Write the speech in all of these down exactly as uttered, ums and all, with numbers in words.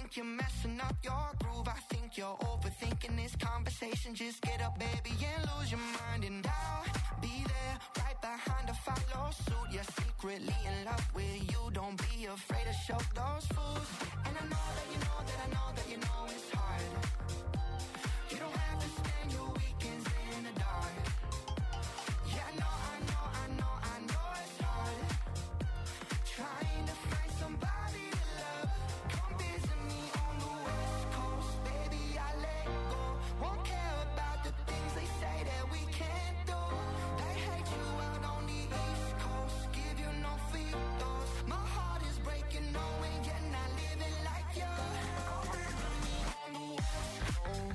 think you're messing up your groove. I think you're overthinking this conversation. Just get up, baby, and lose your mind. And I'll be there, right behind to follow suit. You're secretly in love with you. Don't be afraid to show those fools. And I know that you know that I know that you know it's hard. You don't have to spend your weekends in the dark. Yeah, I know, I know, I know, I know it's hard. Trying to find somebody to love. Come visit me on the West Coast, baby, I let go. Won't care about the things they say that we can't do. They hate you out on the East Coast, give you no free throws. My heart is breaking, knowing you're not living like you. Come visit me on the West Coast.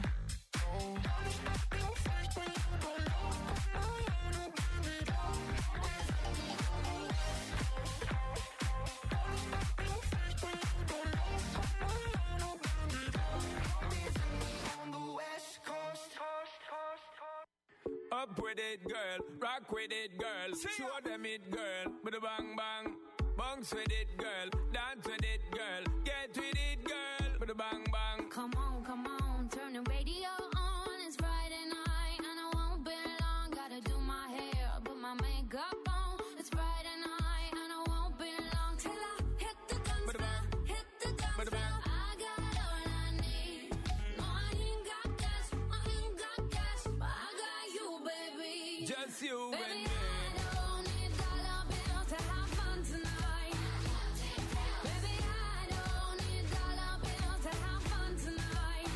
Up with it, girl. Rock with it, girl. Show them it, girl. With a bang bang. Bounce with it, girl. Dance with it, girl. Get with it, girl. With a bang bang. Come on, come on. Turn the radio on. It's Friday night and I won't be long. Gotta do my hair, put my makeup on. It's Friday night and I won't be long till I hit the dance floor. Hit the dance floor. I got all I need. No, I ain't got cash. I ain't got cash, but I got you, baby. Just you Baby, and me. I don't need dollar bills to have fun tonight. Baby, I don't need dollar bills to have fun tonight.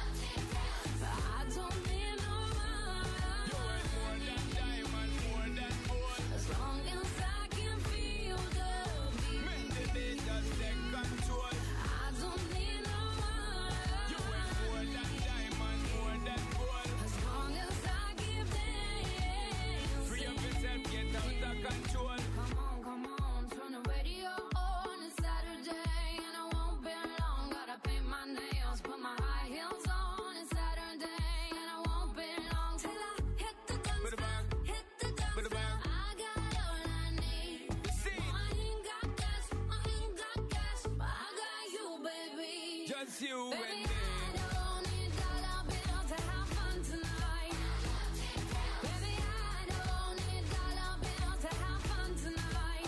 I don't need no money. You ain't more than diamond, more than gold. As long as I can feel the beat. Make the day just take control. I don't need no money. You ain't more than diamond, more than gold. As long as I give them. Free up yourself, get out of control. Come on, come on, turn the radio on. It's Saturday and I won't be long. Gotta paint my nails, put my high heels on. It's Saturday and I won't be long till I hit the dance With a floor. bang. Hit the dance With a floor. bang. I got all I need. See. No, I ain't got cash, I ain't got cash, but I got you, baby. Just you and Baby, me. I don't need dollar bills to have fun tonight. Baby, I don't need dollar bills to have fun tonight.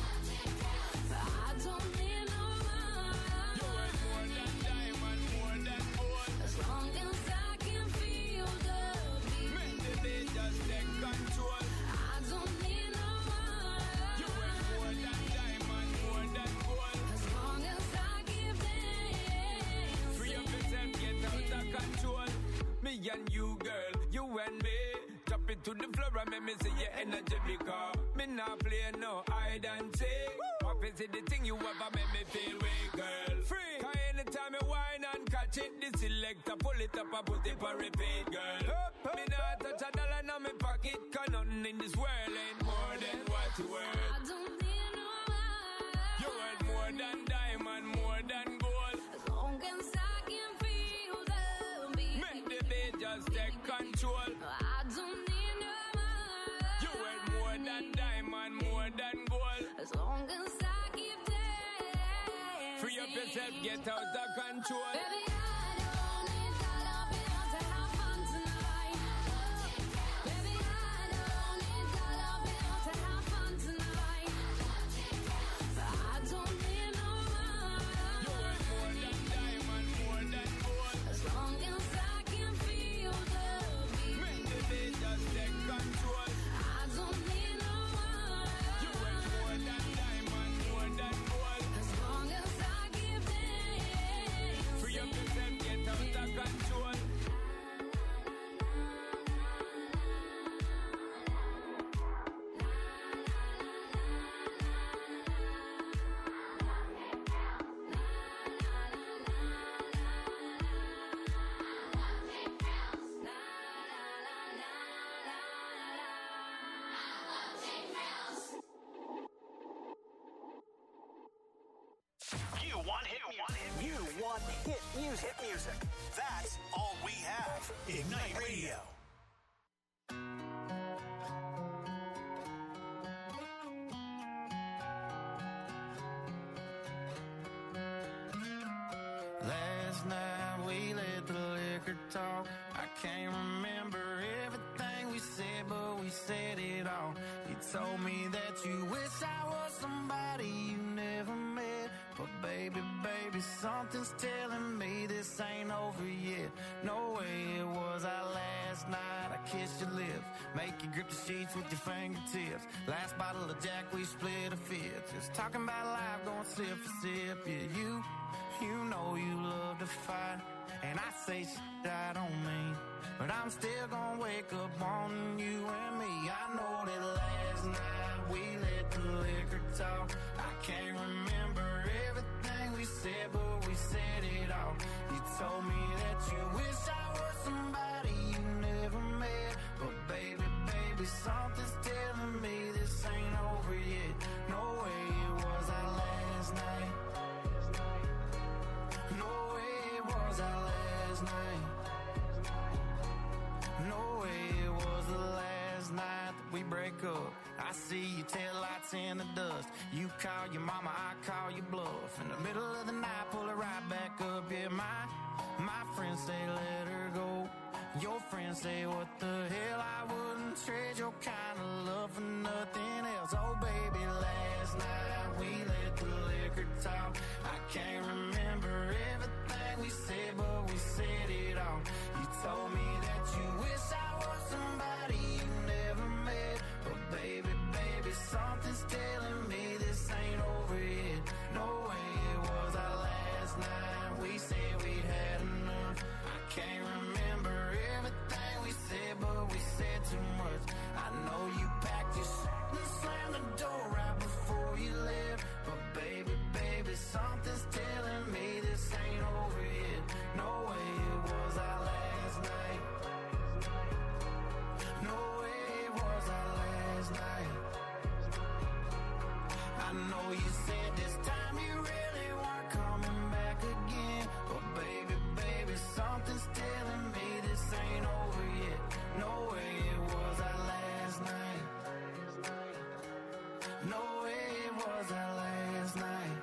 I don't need no money. You ain't more than diamond, more than gold. As long as I can feel the beat. Make the day just take control. I don't need no money. You ain't more than diamond, more than gold. As long as I give them. Free up yourself, get out of control. Me and you, girl, you and me. Drop it to the floor and make me see your energy because me not play no hide and seek. What is it the thing you ever make me feel weak, girl? Free. Cause anytime you whine and catch it, the selector pull it up and put it for repeat, girl. Me not touch a dollar in my pocket, cause nothing in this world ain't more than what you worth. I don't need no money. You worth more than diamond, more than gold. As long as I can feel the beat. Make the beat just take control. I don't need no money. You worth more than diamond, more than gold. As long as I keep dancing. Free up yourself, get out of control. Baby, I don't need dollar bills to have fun tonight. Baby, I don't need dollar bills to have fun tonight. I don't need no money. You worth more than diamond, more than gold. As long as I can feel the beat. Make the beat just take control. I don't need no money. You worth more than diamond, more than gold. As long as I give them. Free up yourself, get out of control. You want hit music. You want hit music. Hit music. That's all we have. Ignite Radio. Let can't remember everything we said, but we said it all. You told me that you wish I was somebody you never met. But baby, baby, something's telling me this ain't over yet. No way it was our last night. I kissed your lips, make you grip the sheets with your fingertips. Last bottle of Jack, we split a fifth. Just talking about life, going sip for sip. Yeah, you, you know you love to fight, and I say shit I don't mean, but I'm still gonna wake up on you and me. I know that last night we let the liquor talk. I can't remember everything we said, but we said it all. You told me that you wish I was somebody you never met. But baby, baby, something's telling me this ain't over yet. No way it was our last night. No way it was our last night. No way it was the last night that we break up. I see your taillights in the dust. You call your mama, I call your bluff. In the middle of the night, pull it right back up. Yeah, my, my friends say let her go. Your friends say what the hell, I wouldn't trade your kind of love for nothing else. Oh baby, last night we let the liquor talk. I can't remember everything we said, but we said it all. You told me that you wish I was somebody you never met. But baby, baby, something's telling me this ain't over yet. No way it was our last night. We said we'd had enough. I can't remember everything we said, but we said too much. I know you packed your shit and slammed the door right before you left. But baby, baby, something's telling me this ain't over yet. No way it was our last night. No way it was our last night. I know you said this time you really weren't coming back again. But baby, baby, something's telling me this ain't over yet. No way it was our last night. No way it was our last night.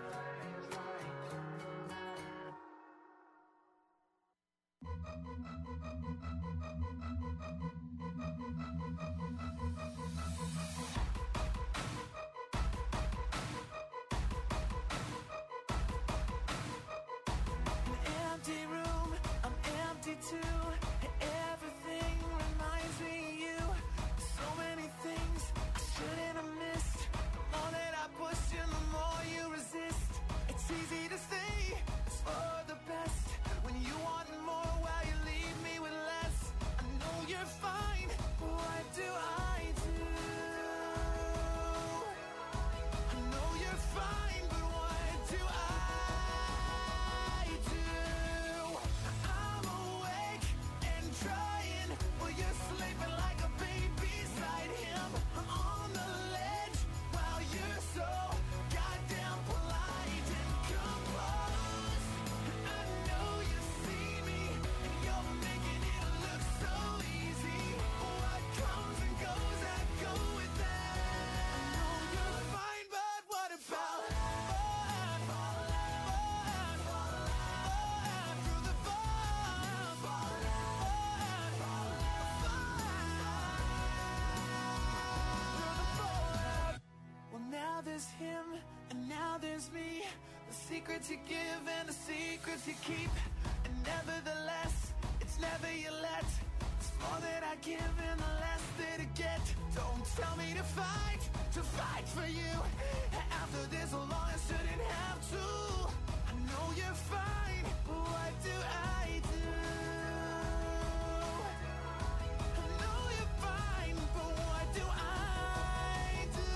An empty room, I'm empty too. Everything reminds me of you. So many things I shouldn't have missed. The more that I push you, the more you resist. It's easy to say it's for the best when you want more while you leave me with less. I know you're fine, but what do I do? I know you're fine, but what do I do? I'm awake and trying while you're sleeping like a baby beside him. I'm on the ledge while you're so goddamn polite and composed. I know you see me and you're making it look so easy. What comes and goes, I go with that. I know you're fine, but what about fun? Fun, fun, fun, through the fun, fun, fun, fun. Well, now there's him, and now there's me. The secrets you give and the secrets you keep. And nevertheless, it's never you let. It's more that I give and the less that I get. Don't tell me to fight, to fight for you. After this so long, I shouldn't have to. I know you're fine, but what do I do? I know you're fine, but what do I do?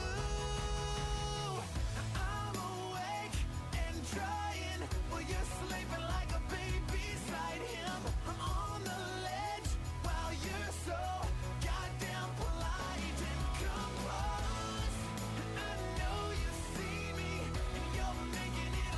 I'm awake and trying while you're sleeping like a baby beside him. I'm on the ledge while you're so goddamn polite and composed. I know you see me and you're making it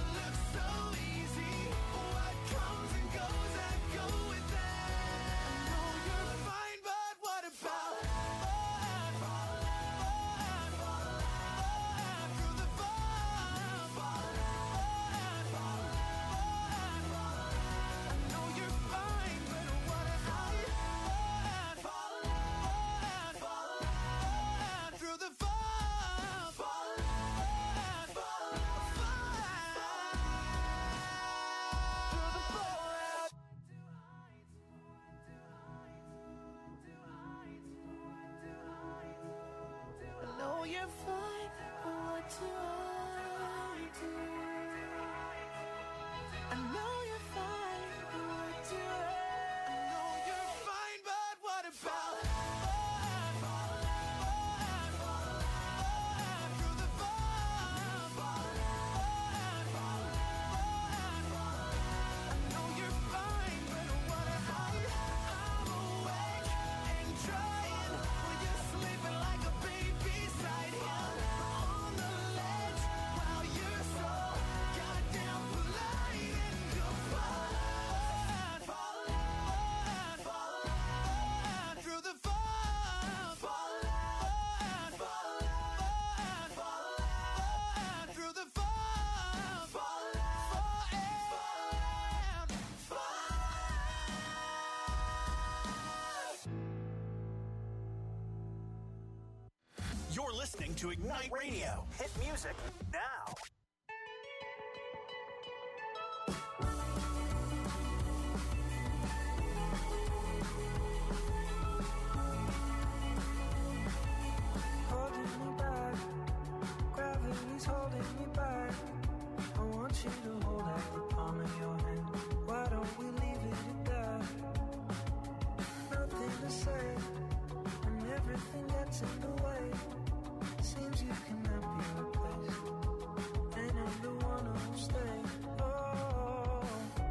listening to Ignite Radio. Hit music now. Holding me back, gravity's holding me back. I want you to hold out the palm of your hand. Why don't we leave it at that? Nothing to say, and everything gets in the way. Seems you cannot be replaced, and I'm the one who'll stay. Oh,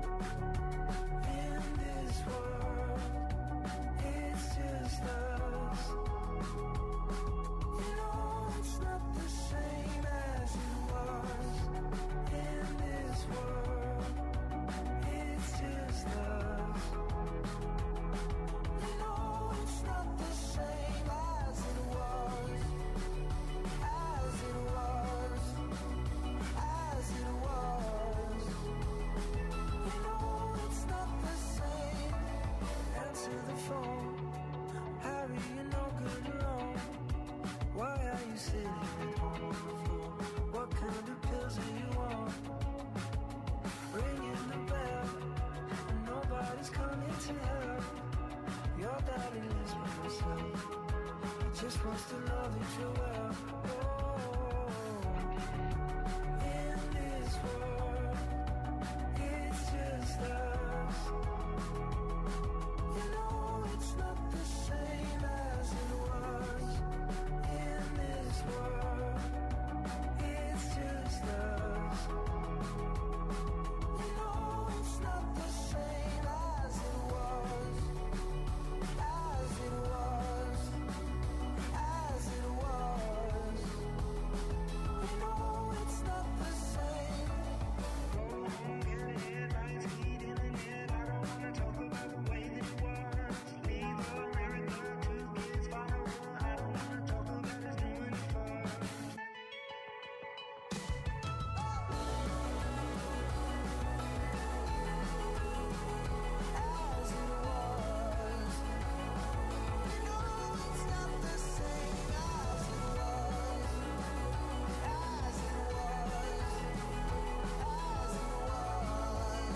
in this world, it's just us. You know it's not the same as it was. In this world, it's just us. You know it's not the same as it was. As it was. As it was. You know it's not the same. Answer the phone. Harry, you're no good alone. Why are you sitting at home on the floor? What kind of pills are you on? Ringing the bell, and nobody's coming to help. Your daddy lives by himself. He just wants to know that you're well. Oh, in this world, it's just us. You know it's not the same as it was. In this world, it's just us. You know it's not the same as it was. As it was. As it was. You know it's not the same. In the headlights, heat in the head. I don't wanna talk about the way that it was. Leave America, two kids, follow her. I don't wanna talk about us doing it first. As it was. You know it's not the same as it was. As it was. As it was.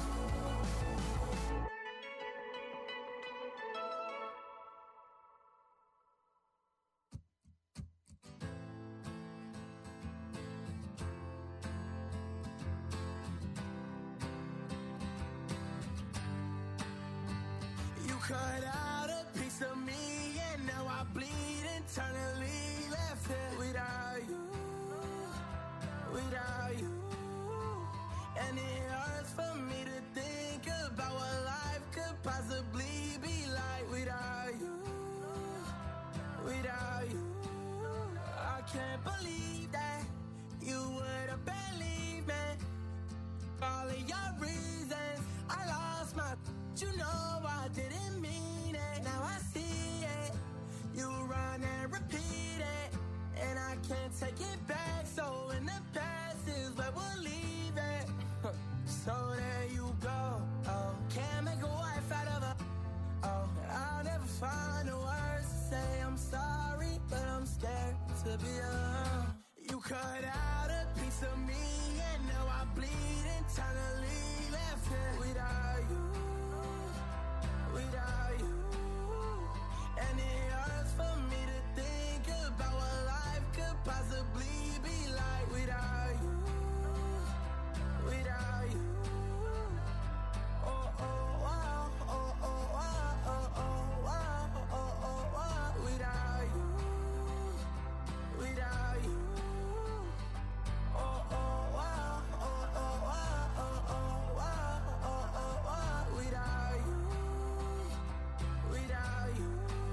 You cut out a piece of me, and now I bleed internally. Left it without you, without you. And it hurts for me to think about what life could possibly be like without you, without you. I can't believe that you would have believed me. All of your reasons, I lost my. You know I didn't mean it. Now I see it. You run and repeat it, and I can't take it back. So in the past is where we'll leave it. So there you go. Oh, can't make a wife out of her. Oh, I'll never find the words to say I'm sorry, but I'm scared to be alone. You cut out a piece of me, and now I bleed internally. Left it without you, without you. And it hurts for me to think about what life could possibly be like without you, without you. Oh, oh, wow, oh, oh, wow, oh, oh, wow, oh, oh, wow. Without you, without you. Oh, oh, wow, oh, oh, wow, oh, oh, wow, oh, oh, wow. Without you, without you.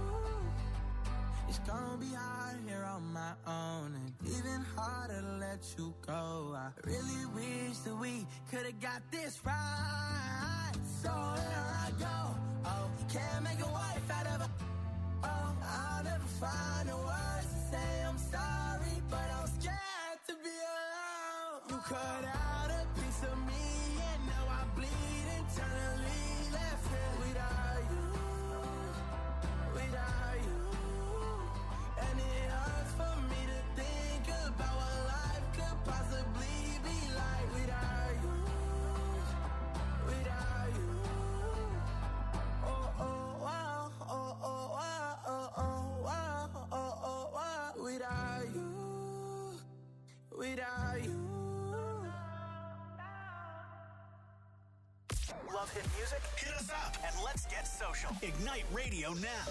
It's gonna be hard here on my own, and even harder to let you go. I really wish that we could've got this right. So here I go. Oh, can't make a wife out of her. Oh, I'll never find the words to say I'm sorry, but I'm scared to be alone. You cut out a piece of me, and now I bleed internally. Left it without you, without you. And it hurts for me to think love hit music? Hit us up and let's get social. Ignite Radio now.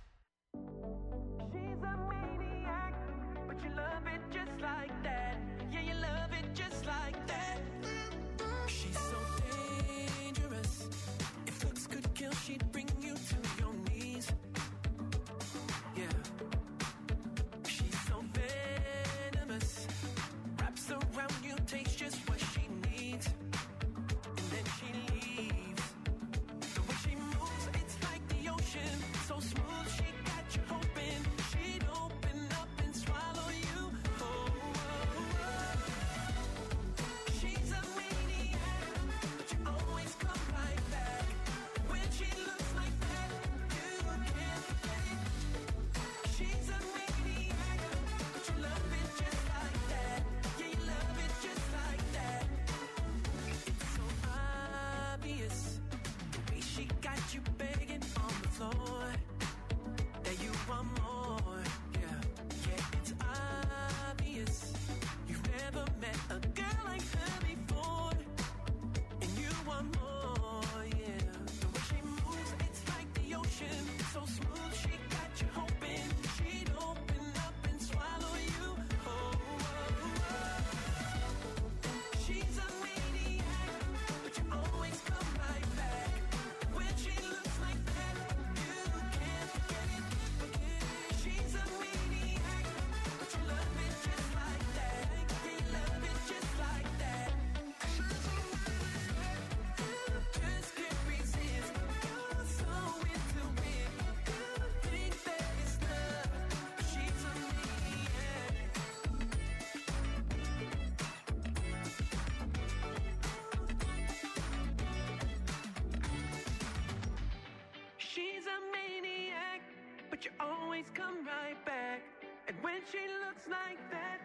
She's a maniac, but you love it just like that. Yeah, you love it just like that. She's so dangerous. If looks could kill, she'd bring you to your knees. Yeah. She's so venomous. Wraps around you, takes just what she needs. And then she leaves. The way she moves, it's like the ocean. So smooth, she got you hoping she'd open up and swallow you. Oh, oh, oh. She's a maniac, but you always come right back. When she looks like that, you can't forget it. She's a maniac, but you love it just like that. Yeah, you love it just like that. It's so obvious, the way she got you begging on the floor. That you want more, yeah, yeah, it's obvious. You've never met a girl like her before, and you want more, yeah. The way she moves, it's like the ocean, so smooth, she got you hoping she'd open up and swallow you. Oh, oh, oh. She's a maniac, but you always come right back. When she looks like that, you can't forget it. She's a maniac, but you love it just like that. Yeah, you love it just like that. Just can't resist. You're so into it. Think that it's love. She's a maniac. She's a maniac, but you always come right back. And when she looks like that,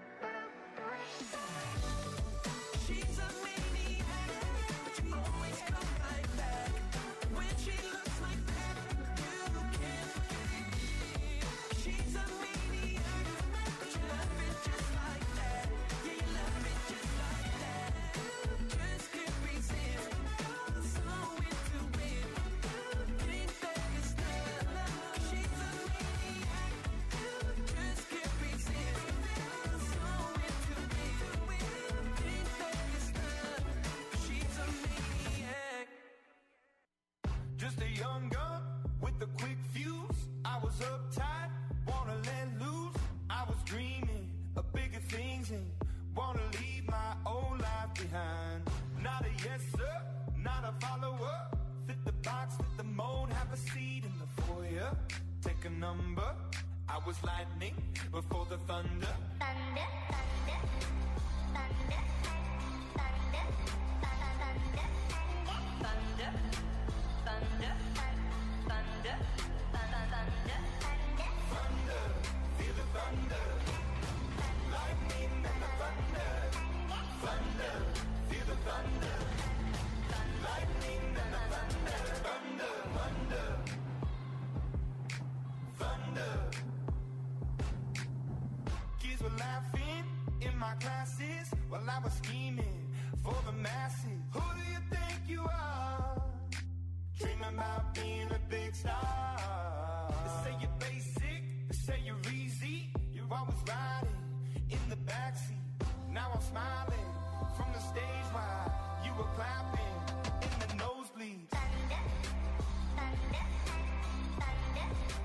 she's a maniac, but you always come right back. When she looks like that, you can't forget it. She's a maniac, but you love it just like that. Yeah, you love it just like that. Just can't resist. You're so into it. Think that it's love. She's a maniac. Just can't resist. You're so into it. Think that it's love. She's a maniac. Just a young gun with a quick fuse. I was uptight, wanna let loose. I was dreaming of bigger things and wanna leave my old life behind. Not a yes sir, not a follower. Fit the box, fit the mold, have a seat in the foyer. Take a number. I was lightning before the thunder. Thunder, thunder, thunder, thunder, thunder, thunder, thunder, thunder, thunder, Thunder, feel the thunder. Lightning and the thunder. Thunder, feel the thunder. Lightning and the thunder. Thunder, thunder. Thunder. Kids were laughing in my classes while I was scheming for the masses. Who do you think you are? Dreaming about being a big star. They say you're basic, they say you're easy. You're always riding in the backseat. Now I'm smiling from the stage while you were clapping in the nosebleeds. thunder, thunder, thunder,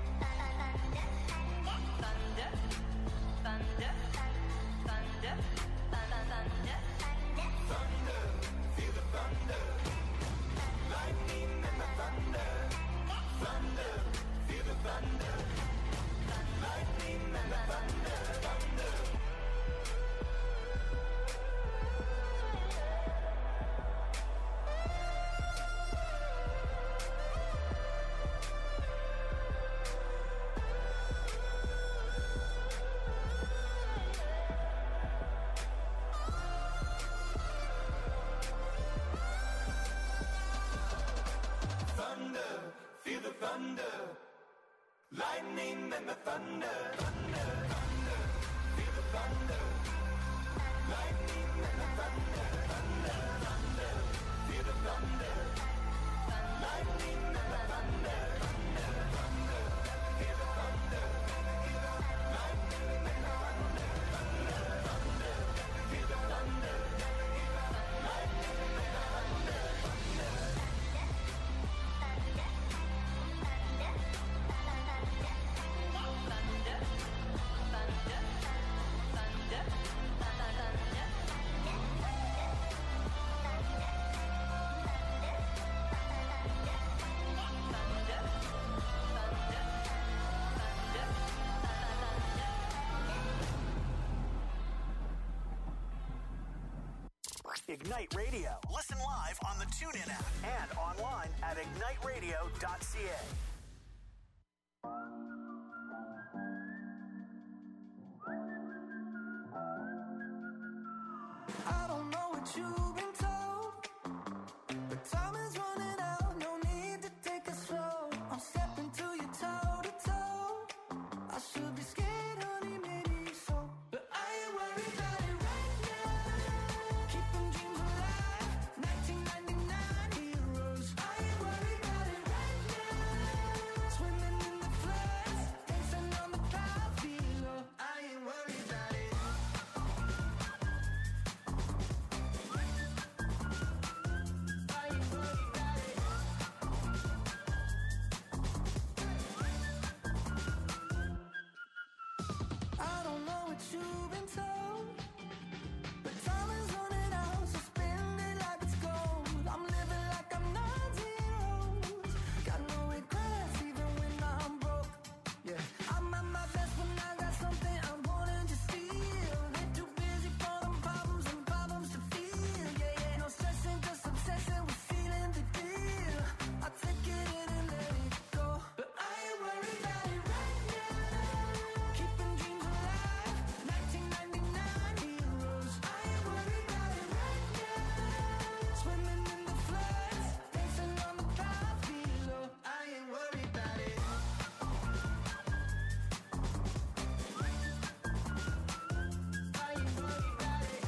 thunder, thunder, thunder, thunder, Thunder, feel the thunder. Lightning and the thunder. Thunder, feel the thunder. Lightning and the thunder. Thunder. Thunder, feel the thunder. Lightning and the thunder. Thunder, thunder, feel the thunder. Lightning and the thunder. Thunder, thunder, feel the thunder. Ignite Radio. Listen live on the TuneIn app and online at ignite radio dot c a. I don't know what you've been told, but time is running out, no need to take it slow. I'm stepping to you toe to toe. I should be scared, honey, maybe so, but I ain't worried about it right now. Keeping dreams alive, nineteen ninety-nine heroes. I ain't worried about it right now. Swimming in the floods, dancing on the clouds below. I ain't worried about it. I don't know what you've been told, but time is running out, so spend it like it's gold. I'm living like I'm not zeros. Got no regrets even when I'm broke. Yeah, I'm at my best when I got something I'm wanting to steal. They're too busy for them problems and problems to feel. Yeah, yeah, no stressing, just obsessing with feeling the deal. I take it in and let it go, but I ain't worried about it right now. Keeping dreams alive, nineteen ninety-nine heroes. I ain't worried about it right now. Swimming in the floods, dancing on the clouds below. I ain't worried about it. I ain't worried about it.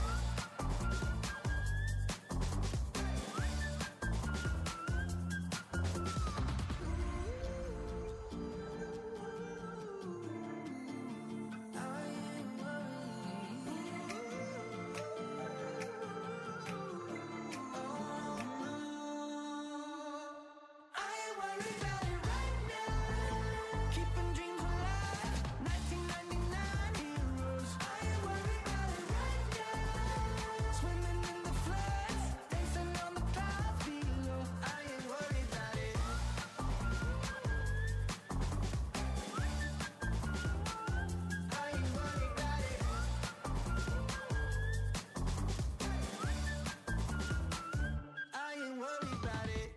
I ain't I ain't worried about it right now. Keeping dreams alive, nineteen ninety-nine heroes. I ain't worried about it right now. Swimming in the floods, dancing on the clouds below. I ain't worried about it. I ain't worried about it. I ain't worried about it.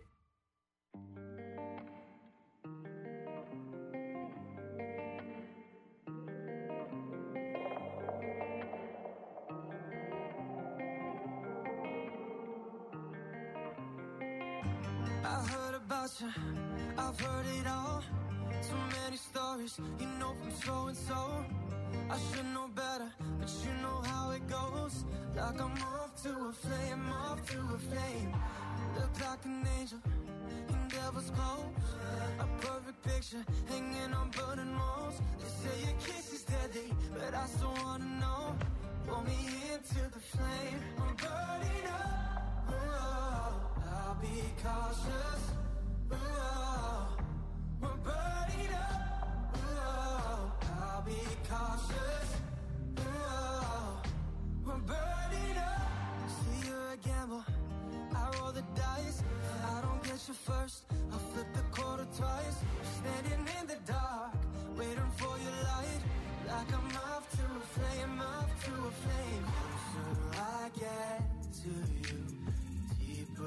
I heard about you, I've heard it all. So many stories, you know from so and so. I should know better, but you know how it goes. Like I'm off to a flame, off to a flame. Look like an angel in devil's clothes. A perfect picture hanging on burning walls. They say your kiss is deadly, but I still wanna know. Pull me into the flame, I'm burning up. Oh, I'll be cautious. Oh, we're burning up. Oh, I'll be cautious. Oh, we're burning up. See, you're a gamble. I roll the dice. I don't get you first. I'll flip the quarter twice. Standing in the dark, waiting for your light. Like I'm off to a flame, off to a flame. Closer I get to you, deeper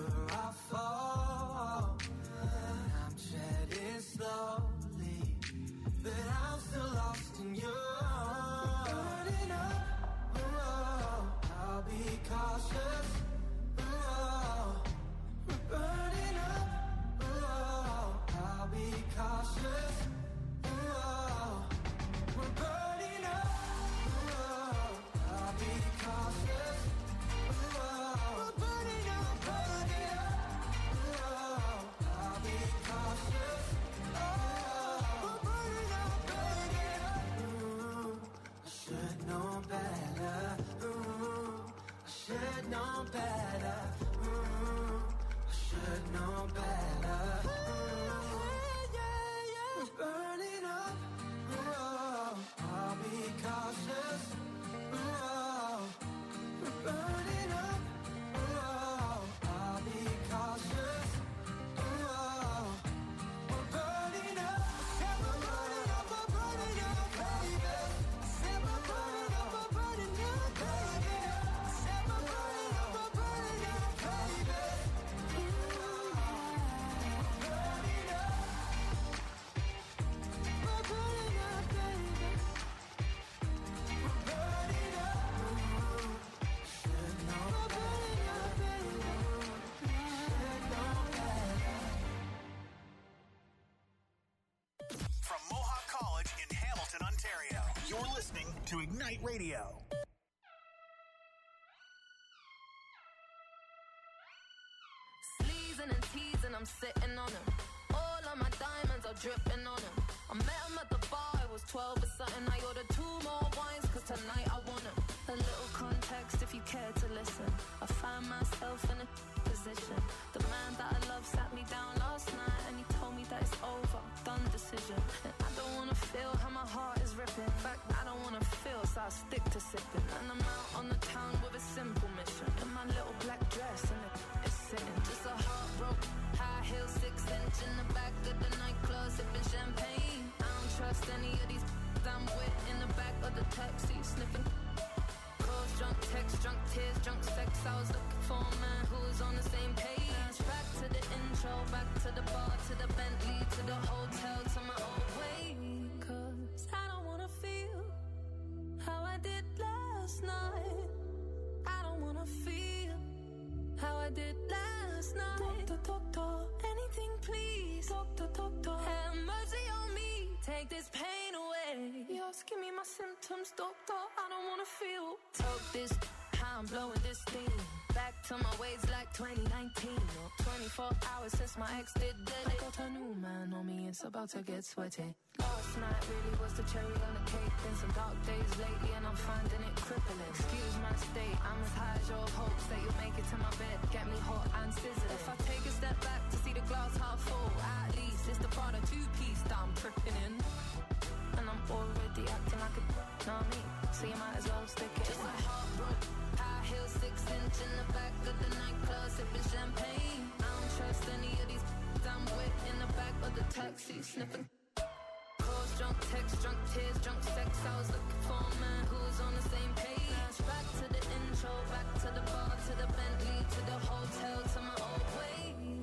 to Ignite Radio. Sleezing and teasing, I'm sitting on them. All of my diamonds are dripping on them. I met him at the bar, I was twelve or something. I ordered two more wines, cause tonight I want them. A little context if you care to listen. I found myself in a position. The man that I love sat me down last night and he told me that it's over, done decision. And I don't wanna feel how my heart is ripping. In fact, I don't wanna feel, so I stick to sipping. And I'm out on the town with a simple mission. In my little black dress and it is sitting. Just a heartbroken, high heel, six inch in the back of the nightclub, sipping champagne. I don't trust any of these I'm with in the back of the taxi, sniffing. Calls, drunk text, drunk tears, drunk sex. I was looking for a man who was on the same page. Back to the intro, back to the bar, to the Bentley, to the hotel, to my old way. Cause I don't wanna feel how I did last night. I don't wanna feel how I did last night. Doctor, doctor, anything please. Doctor, doctor, have mercy on me. Take this pain away. You're asking me my symptoms, doctor. I don't wanna feel. Talk this, how I'm blowing this steam. Back to my ways like twenty nineteen. Or twenty-four hours since my ex did dead. I got a new man on me, it's about to get sweaty. Last night really was the cherry on the cake. Been some dark days lately and I'm finding it crippling. Excuse my state, I'm as high as your hopes that you'll make it to my bed. Get me hot and sizzling. If I take a step back to see the glass half full, at least it's the Prada two-piece that I'm tripping in. And I'm already acting like a know what I mean? So you might as well stick it. Just a heartbroken, high heel, six inch in the back of the nightclub, sipping champagne. I don't trust any of these I'm with in the back of the taxi, sniffing. Calls, drunk text, drunk tears, drunk sex. I was looking for a man who was on the same page. Back to the intro, back to the bar, to the Bentley, to the hotel, to my old way.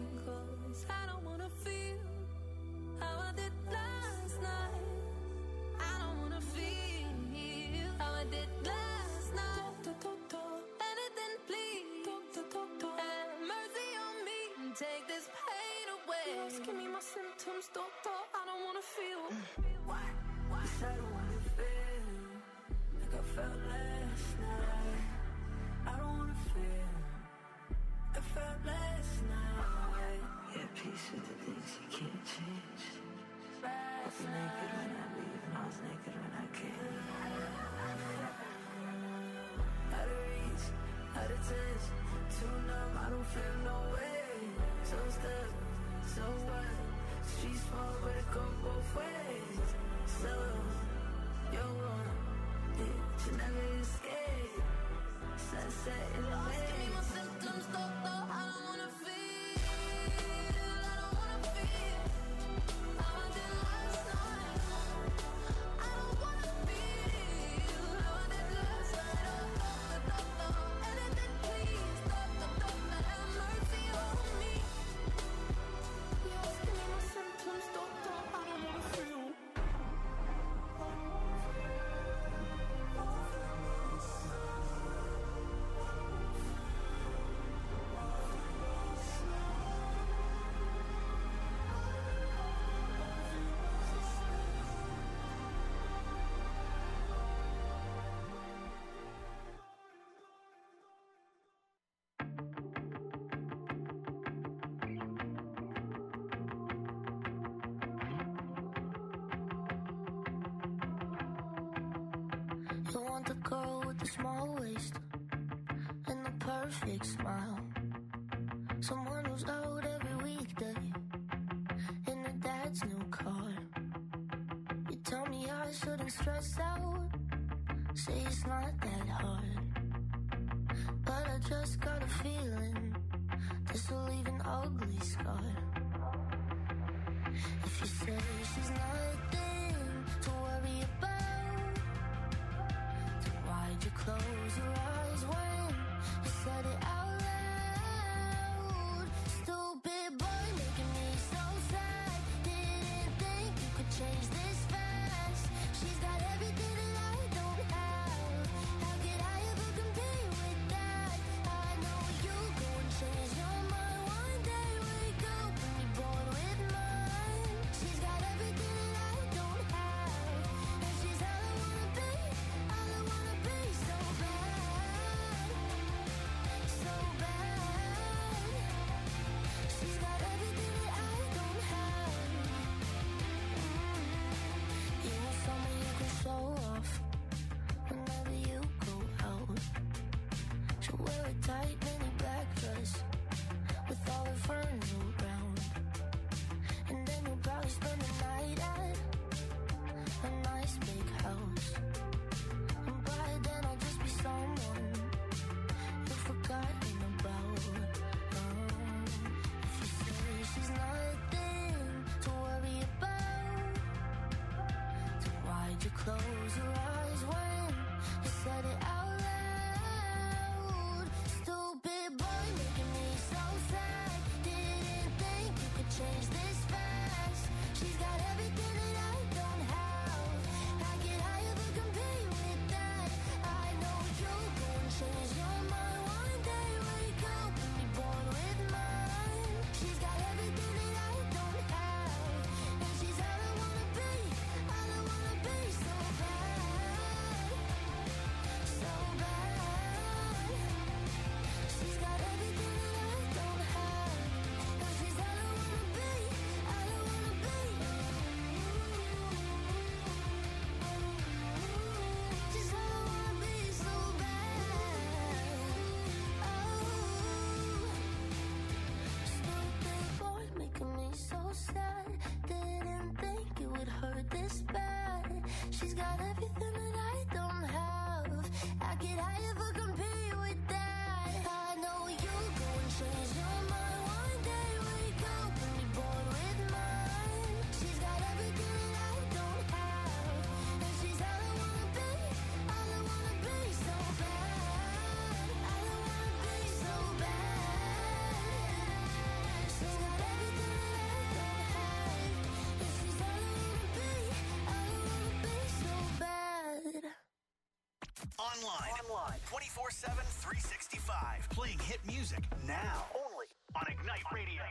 Cause I don't wanna feel how I did last night. I don't wanna feel how I did last night. Doctor, doctor, anything please. Doctor, doctor, have mercy on me and take this pain away. You're asking me my symptoms, doctor. I don't wanna feel. Why? Why? I don't wanna feel like I felt last night. I don't wanna feel I felt last night. Yeah, peace with the things you can't change. Last I was naked when I leave and I was naked when I came. Out of reach, out of touch, too numb, I don't feel no way. So stuck, so what? Street small, but it go both ways. So, you're one, yeah, you never escape. Sunset in the way. Give me my symptoms, doctor, I don't wanna feel. I don't wanna feel how I did last night. I don't wanna feel how I did last night. Oh, doctor, doctor, anything please. Doctor, doctor, have mercy on me. You're asking me my symptoms, doctor, I don't wanna feel. You want the girl with the small waist and the perfect smile. Someone who's out every weekday in her dad's new car. You tell me I shouldn't stress out, say it's not that hard. But I just got a feeling this will leave an ugly scar. If you say she's nothing to worry about, then why'd you close your eyes when you said it out loud? Stupid boy making me so sad. Didn't think you could change this fast. She's got everything that I don't have. How could I ever compare with that? I know you go and change your mind one day. Wake up and be born with mine. She's got everything that I don't have, and she's all I wanna be, all Why'd you close your eyes when you said it out loud? Stupid boy making me so sad. Didn't think you could change this fast. She's got everything that I don't have. I get high if I compete with that. I know you're gonna change your mind one day. Wake up and be born with mine. She's got everything that I don't have, and she's all I wanna be, all I wanna be. So bad, so bad. She's got everything that I don't have, and she's all I wanna be, all I wanna be. She's all I wanna be, so bad. Oh, stupid boy making me so sad. Didn't think it would hurt this bad. She's got everything that I don't have. I get high if I compete with that. I know you'll go and change your mind one day. Wake up and be born with mine. She's got everything that I don't have, and she's all I wanna be, all I wanna be. So bad, all I wanna be. So bad. She's got everything that I don't have, and she's all I wanna be, all I wanna be. So bad. Online. Online. twenty-four seven, three sixty-five. Playing hit music now. Only on Ignite Radio.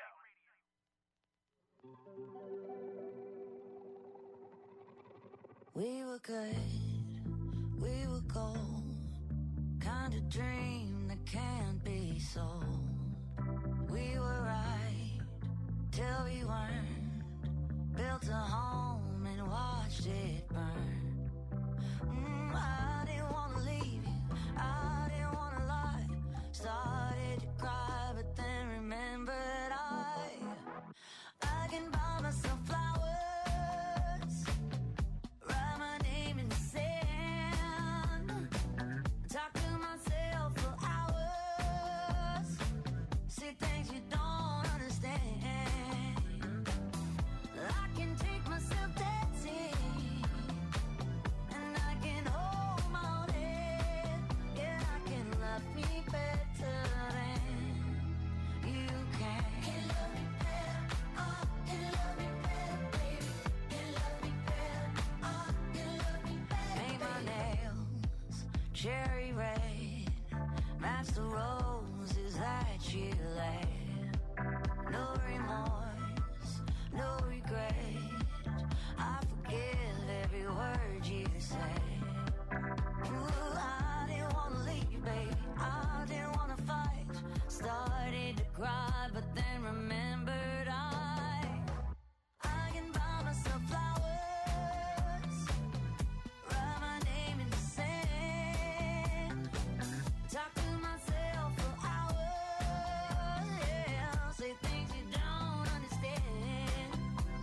We were good, we were gold. Kind of dream that can't be sold. We were right till we weren't. Built a home and watched it burn. Mm, I didn't want to leave you, I didn't want to lie. Started to cry, but then remembered I I can buy myself flowers, write my name in the sand, talk to myself for hours, say things you don't understand. I can take myself dancing, and I can hold my own head. Yeah, I can love me better than you can. Can love me better, oh, can love me better, baby. Can love me better, oh, can love me better. Paint my nails cherry red, match the roses that you laid. No remorse, no regret. I forgive every word you say. Ooh, I didn't want to leave, baby. I didn't want to fight. Started to cry, but then remembered I I can buy myself flowers, write my name in the sand, talk to myself for hours. Yeah, say things you don't understand.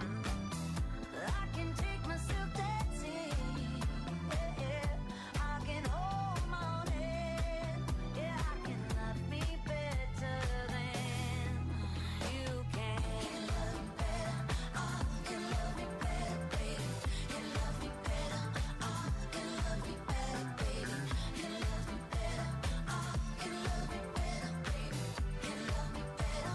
I can take myself dancing. Yeah, yeah. I can hold my own head. Yeah, I can love me better than you can. Can love me better. Oh, can love me better, baby. Can love me better. Oh, can love me better, baby. Can love me better. Oh, can love me better, baby. Can love me better.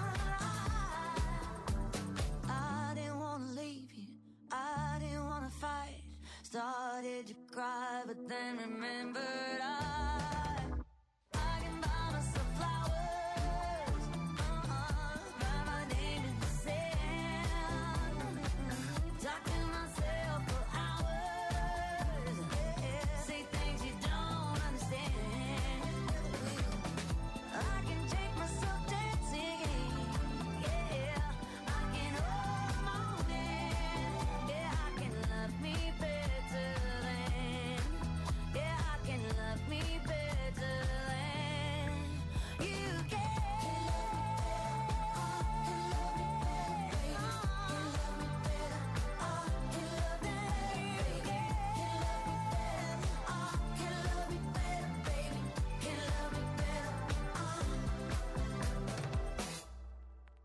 I didn't want to leave you, I didn't want to fight. Started to cry, but then remembered I I can buy myself flowers, uh-uh, write my name in the sand, talk to myself for hours. Yeah, say things you don't understand. I can take myself dancing. Yeah, I can hold my own hand. Yeah, I can love me better than. Yeah, I can love me better than you can. Can love me better. Oh, can love me better. Oh, can love me better, baby. Can love me better.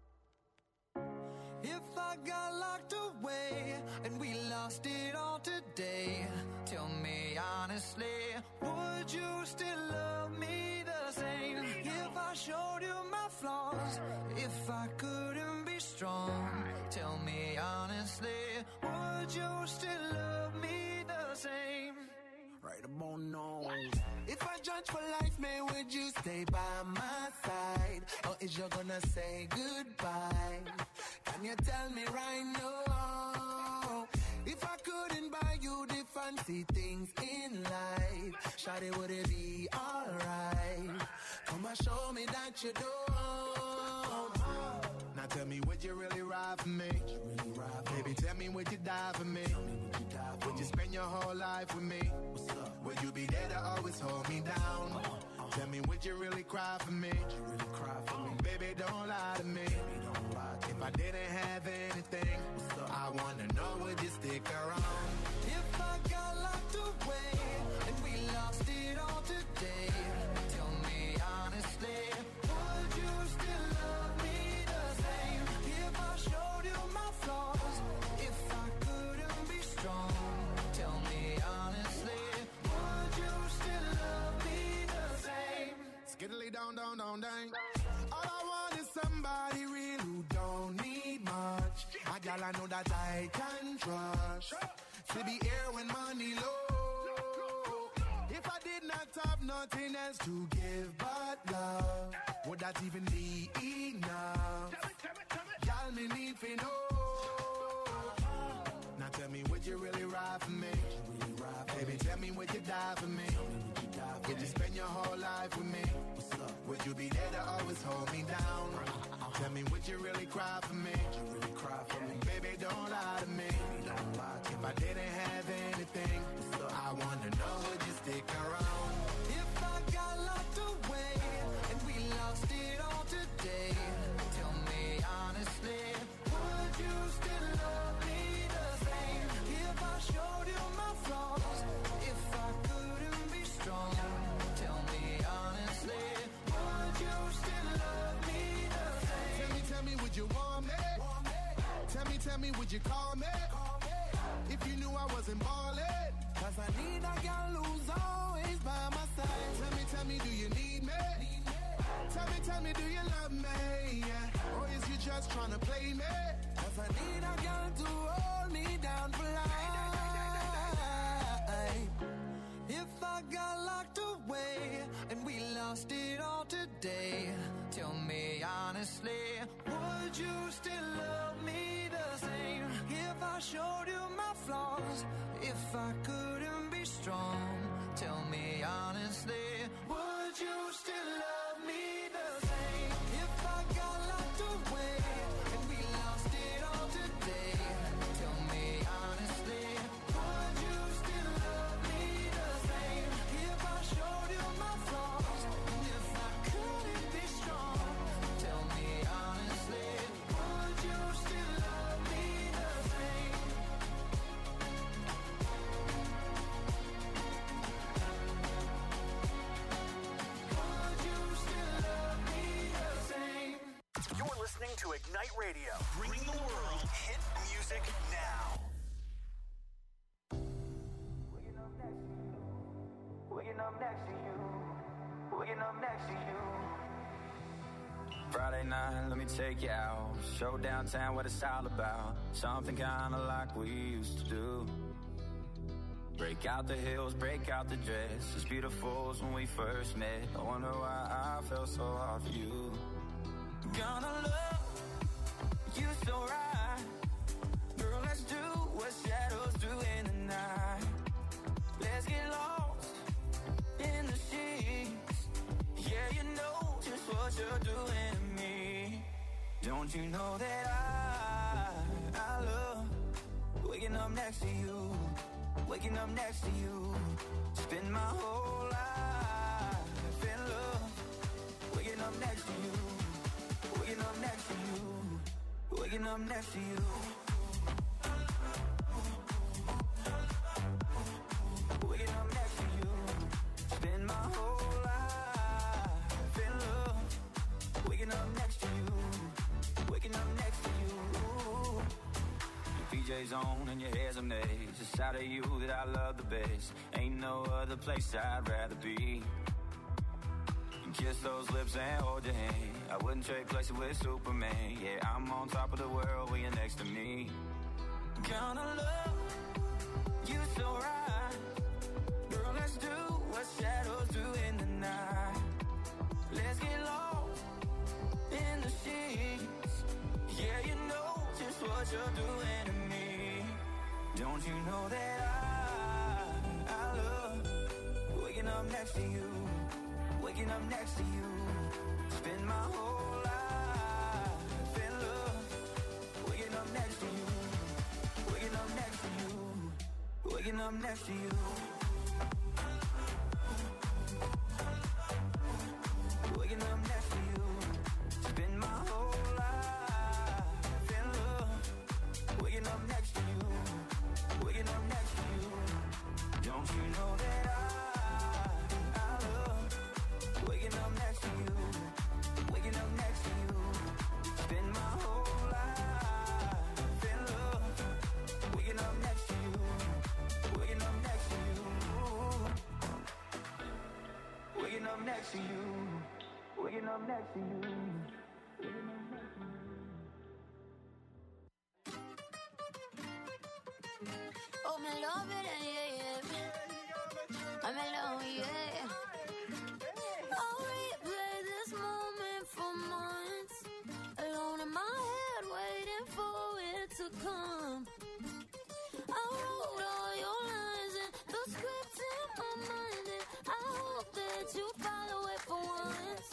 If I got locked away and we lost it all today, today. Tell me honestly, would you still love me the same if I showed you my flaws? If I couldn't be strong, tell me honestly, would you still love me the same? Right about now. If I judge for life, man, would you stay by my side? Or is you gonna say goodbye? Can you tell me right now? If I couldn't buy you the fancy things in life, shawty, would it be alright? Come and show me that you don't. Now tell me, would you really ride for me? Really ride for Baby, tell me, would you die for me? me would, you die for would you spend your whole life with me? Would you be there to always hold me down? Uh-huh, uh-huh. Tell me, would you really cry for me? Would you really cry for me? Baby, don't lie to me. Baby, don't lie to if me. I didn't have anything, I wanna know, would you stick around? If I got locked away and we lost it all today, tell me honestly, would you still love me the same? If I showed you my flaws, if I couldn't be strong, tell me honestly, would you still love me the same? Skiddly down, down, down, down. All I want is somebody real who don't need much. A gal I know that I can trust. To be here when money low. If I did not have nothing else to give but love, would that even be enough? Y'all me need to know. Now tell me, would you really ride for me? Baby, tell me, would you die for me? Would you spend your whole life with me? Would you be there to always hold me down? Tell me, would you really cry for me? Baby, don't lie to me. If I didn't have anything, I wanna know, would you stick around? If I got locked away and we lost it all today, tell me honestly, would you still love me the same? If I showed you my flaws, if I couldn't be strong, tell me honestly, would you still love me the same? Tell me, tell me, would you want me? Tell me, tell me, would you call me? If you knew I wasn't ballin', cause I need a girl who's always by my side. Tell me, tell me, do you need me? Tell me, tell me, do you love me? Yeah. Or is you just tryna play me? Cause I need a girl to hold me down for life. If I got locked away and we lost it all today, tell me honestly, would you still love me the same? If I showed you my flaws, if I couldn't be strong, tell me honestly, would you still love me the same? If I got locked away and we lost it all today, tell me honestly, would you still love me the same? If I showed you my flaws, and if I couldn't be strong, tell me honestly, would you still love me the same? Would you still love me the same? You're listening to Ignite Radio, bringing the world hit music now. Waking up next to you. Waking up next to you. Friday night, let me take you out. Show downtown what it's all about. Something kinda like we used to do. Break out the heels, break out the dress. As beautiful as when we first met. I wonder why I felt so hard for you. Gonna love you so right. Girl, let's do what shadows do in the night. Let's get lost in the sheets. Yeah, you know just what you're doing to me. Don't you know that I, I love waking up next to you, waking up next to you. Spend my whole life in love, waking up next to you, waking up next to you, waking up next to you. Waking up next to you, spend my whole life in love. Waking up next to you, waking up next to you. Your P Js always on and your hair's a maze. It's out of you that I love the best. Ain't no other place I'd rather be. And kiss those lips and hold your hand. I wouldn't trade places with Superman. Yeah, I'm on top of the world when you're next to me. Gonna love you so right. Girl, let's do what shadows do in the night. Let's get lost in the sheets. Yeah, you know just what you're doing to me. Don't you know that I, I love waking up next to you, waking up next to you. Spend my whole life in love, waking up next to you, waking up next to you, waking up next to you. Waking up next to you. Spend my whole life in love. Waking up next to you. Waking up next to you. Don't you know that I, I love waking up next to you. Waking up next to you. Spend my whole life in love. Waking up next to you. Waking up next to you. Waking up next to you. Waking up next to you. Oh, me love it, yeah, yeah. I'm alone, yeah. I'll replay this moment for months. Alone in my head, waiting for it to come. I wrote all your lines and the script in my mind, and I hope that you follow it for once.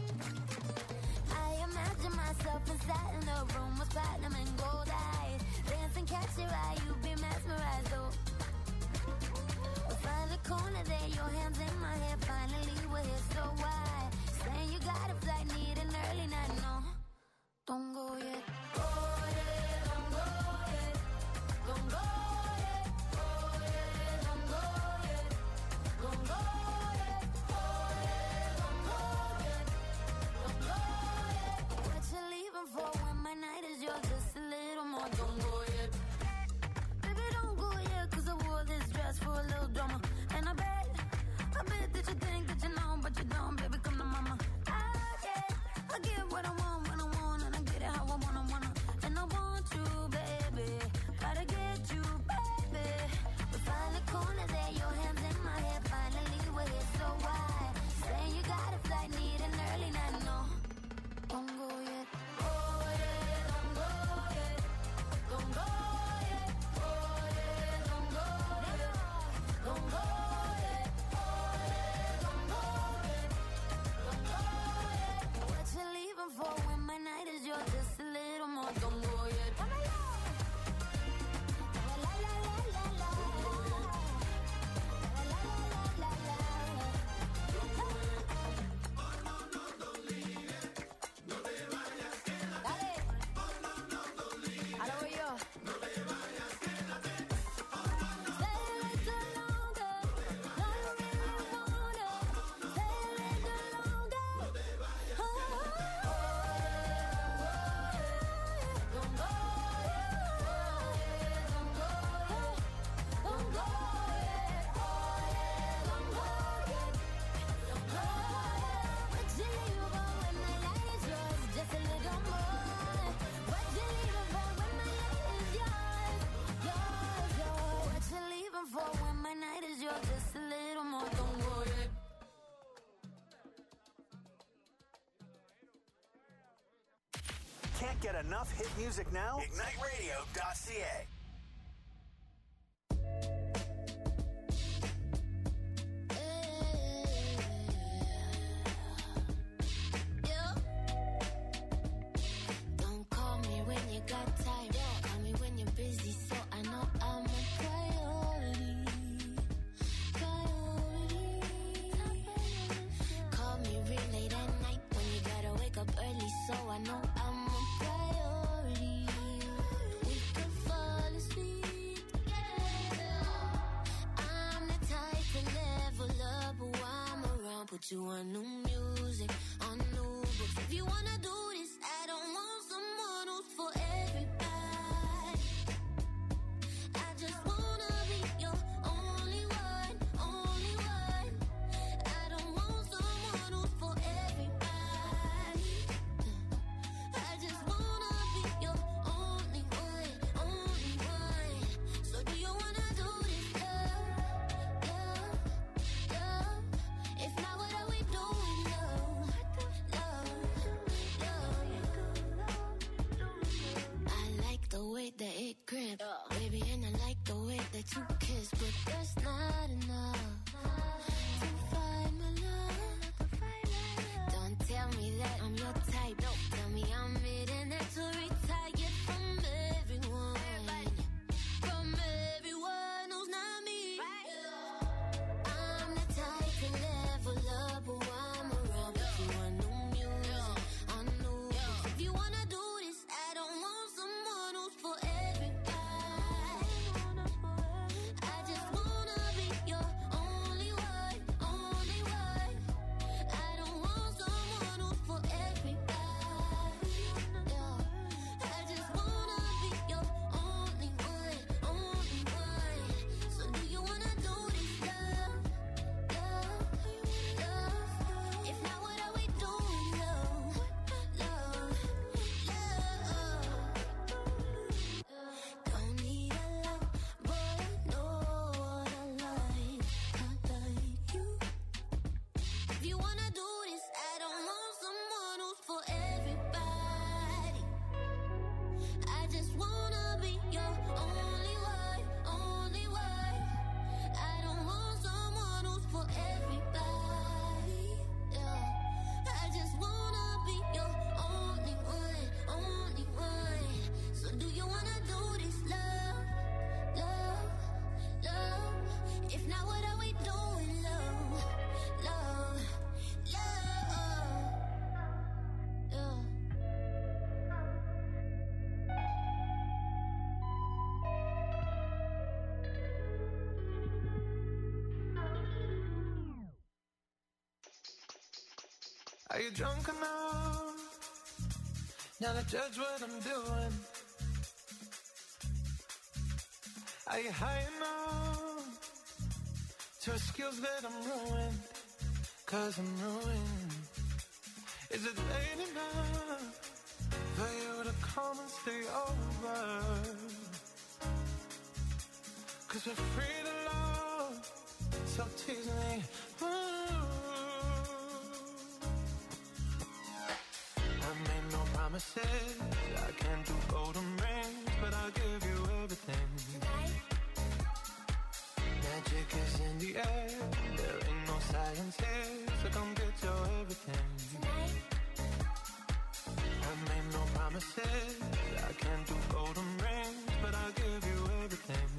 I imagine myself inside in the room with platinum and gold eyes. Dance and catch your eye, you be mesmerized, though. We'll find the corner there, your hands in my hair. Finally, we're here, so why? Saying you got a flight, need an early night, no. Don't go yet. Go yet, don't go yet. Don't go yet. Go yet, don't go yet. Don't go yet. Go yet, don't go yet. Don't go yet. What you leaving for when my night is yours? Just a little more. Don't go yet. Baby, don't go yet, 'cause I wore this dress for a little drama. And I bet, I bet that you think that you know, but you don't. Baby, come to mama. I get, I get what I want when I want, and I get it how I wanna, wanna. And I want you, baby. Gotta get you, baby. We find the corner there, your hands in my hair. Finally, we're here, so why? Saying you got a flight, need an early night, no. Don't go yet. Go yet, don't go yet. Don't go yet. Go yet, don't go yet. Don't go yet. Go yet, don't go yet. Don't go yet. What you leaving for when my night is yours? Just a little more. Don't go yet. La la la la la la. La la la la la la. Dale. Ahora voy yo. Stay a little longer. No, you really wanna. Stay a little longer. Oh, oh, oh. Don't go yet. Don't go yet. Don't go yet. Don't go yet. Don't go yet. What you leaving for when my light is yours? Just a little more. What you leaving for when my light is yours? Yours, yours. What you leaving for when my night is yours? Just a little more. Don't go yet. Can't get enough hit music now? Ignite radio dot c a. Yeah. Don't call me when you got time. Call me when you're busy, so I know I'm a priority. Priority. Call me real late at night when you gotta wake up early, so I know I'm a priority. We could fall asleep together. I'm the type to level up, but while I'm around, put you on new music, on new books. If you wanna do this, I don't want someone who's for everybody. Are you drunk enough now to judge what I'm doing? Are you high enough to excuse that I'm ruined? Cause I'm ruined. Is it late enough for you to come and stay over? Cause we're free to love, so tease me. Ooh. I made no promises, I can't do golden rings, but I'll give you everything. Magic is in the air, there ain't no science here, so come get your everything. I made no promises, I can't do golden rings, but I'll give you everything.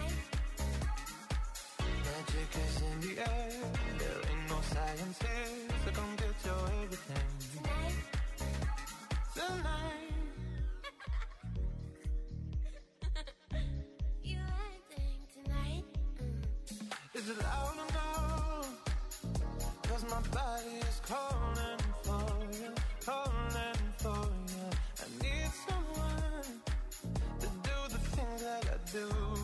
Magic is in the air, there ain't no science here, so come get your everything. Tonight. You acting tonight? Mm. Is it loud enough? Cause my body is calling for you, calling for you. I need someone to do the things that I do.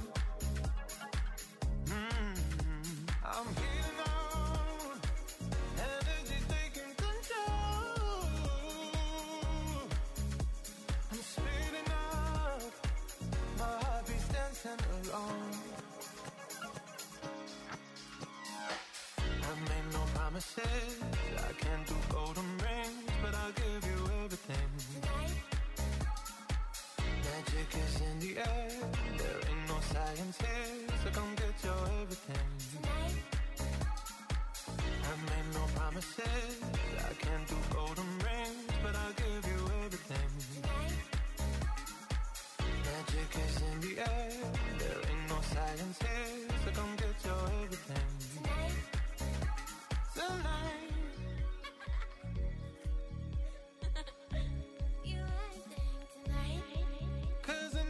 Mm-hmm. I'm heating on, energy taking control. I'm speeding up, my heart beats dancing along. I made no promises, I can't do golden rings, but I'll give you everything. Magic is in the air, there ain't no science here, so come get your everything. I made no promises, I can't do golden rings, but I'll give you everything. Magic is in the air, there ain't no science here, so come get your everything. Tonight. You acting tonight? Cause I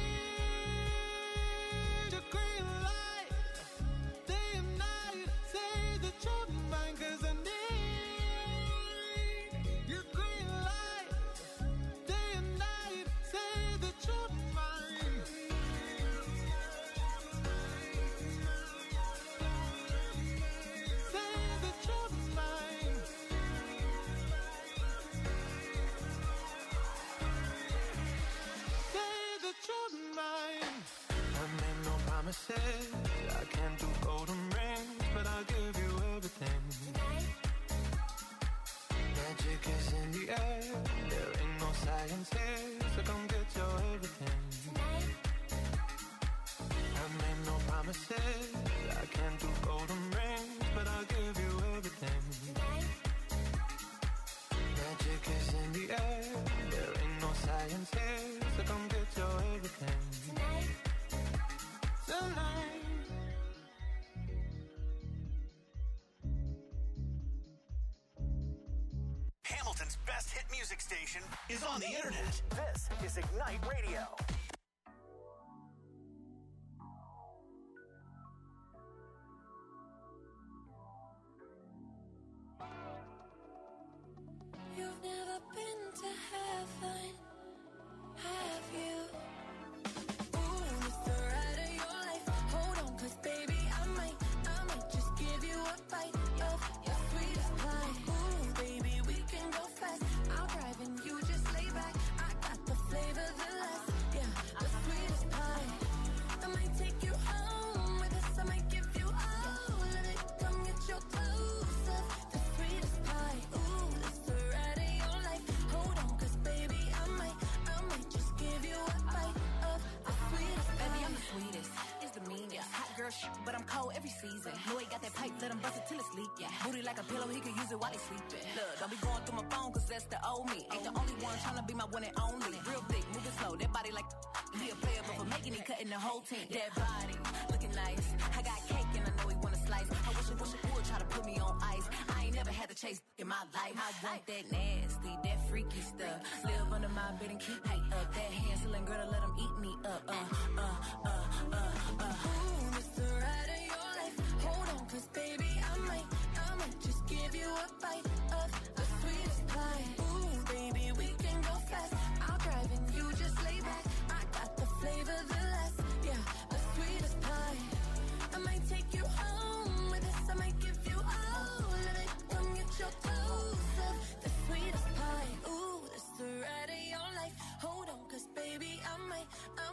need your green light, day and night, say that you're mine. Cause I need your green light, day and night, say that you're mine. Say that you're mine. Say that you're mine. I made no promises, I can't do golden rings, but I'll give you everything. Magic is in the air, there ain't no science here, so come get your everything. I made no promises, I can't do golden rings, but I'll give you everything. Magic is in the air, there ain't no science here, so come get your everything. Tonight. Hamilton's best hit music station is on the internet. This is Ignite Radio. You've never been to heaven, have you? Ooh, it's the ride of your life. Hold on, cause baby, I might, I might just give you a bite of your sweetest pie. Ooh, baby, we can go fast. I'll drive and you just lay back. I got the flavor, the last, yeah, the sweetest pie. I might take you home with us. I might give you all of it. Come get your clothes up, the sweetest pie. Ooh, it's the ride of your life. Hold on, cause baby, I might, I might just give you a bite of the sweetest pie. Baby, I'm the sweetest. It's the meanest. Hot girl shit, but I'm cold every season. Know he got that pipe, let him bust it till it's leak. Yeah. Booty like a pillow, he could use it while he sleeping. Look, don't be going through my phone, cause that's the old me. Ain't the only one tryna be my one and only. Real thick, moving slow, that body like he a player, but for making it, cutting the whole team. That body, looking nice. I got cake and I know he wanna slice. I wish I wish I would try to put me on ice. I ain't never had to chase in my life. I want that nasty, that freaky stuff. Live under my bed and keep me up. That Hansel girl to let him eat me up. Uh, uh, uh, uh, uh. Ooh, it's the ride of your life. Hold on, cause baby, I might, I might just give you a bite of the sweet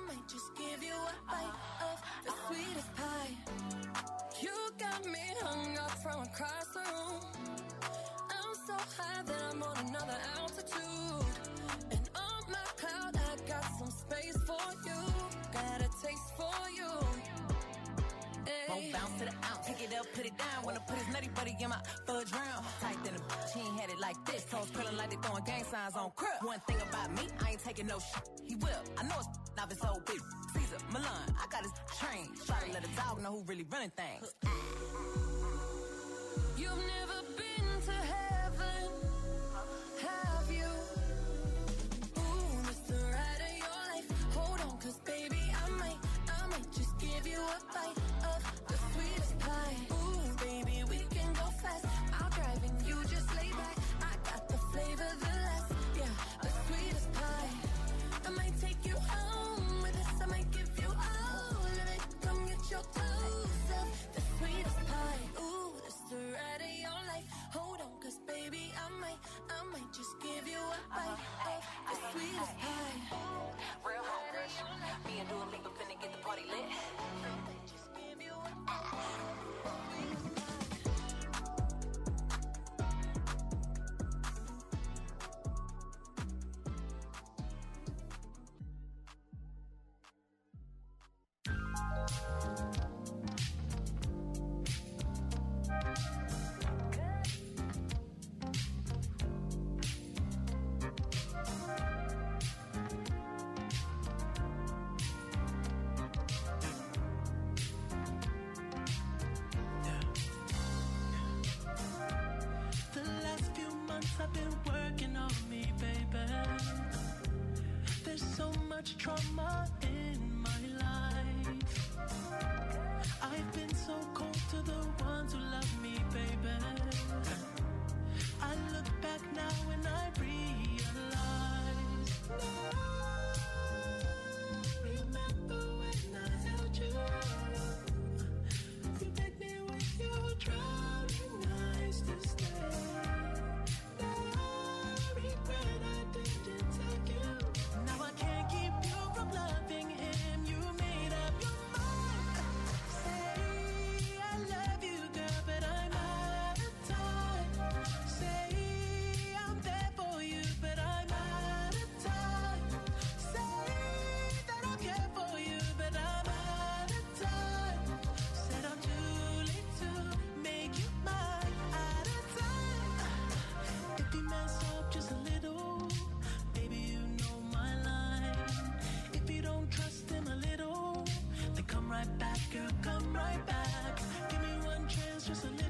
might just give you a bite of the sweetest pie. You got me hung up from across the room. I'm so high that I'm on another altitude. And on my cloud, I got some space for you. Got a taste for you. Won't bounce to the ounce, pick it up, put it down. Wanna put his nutty buddy in my fudge round. Tight than a bitch, he ain't had it like this. Toes curling like they throwing gang signs on crib. One thing about me, I ain't taking no shit. He will, I know it's off his whole big. Caesar, Milan, I got his train. Try to let a dog know who really running things. You've never been to heaven, have you? Ooh, it's the ride of your life. Hold on, cause baby, I might, I might just give you a bite of the sweetest pie. Ooh, baby, we can go fast. I'll drive and you just lay back. I got the flavor, the last, yeah, the sweetest pie. I might take you home with us. I might give you all of it. Come get your toes up. The sweetest pie. Ooh, this the ride of your life. Hold on, cause baby, I might, I might just give you a bite of the sweetest pie. Real hot rush. Me and Dua Lipa finna get the party lit. Just give you a sweetest The last few months I've been working on me, baby. There's so much trauma in my life. I've been so cold to the ones who love me, baby. I look back now and I realize. Remember when I held you? You made me with your drowning eyes to stay. No regret I didn't take you. Now I can't keep you from loving him. You made up your mind. Say I love you, girl, but I'm out of time. Say I'm there for you, but I'm out of time. Say that I care for you, but I'm out of time. Said I'm too late to make you mine. Out of time. If you mess up just a little, baby, you know my line. If you don't trust him a little, then come right back, girl, come right back. Give me one chance, just a little.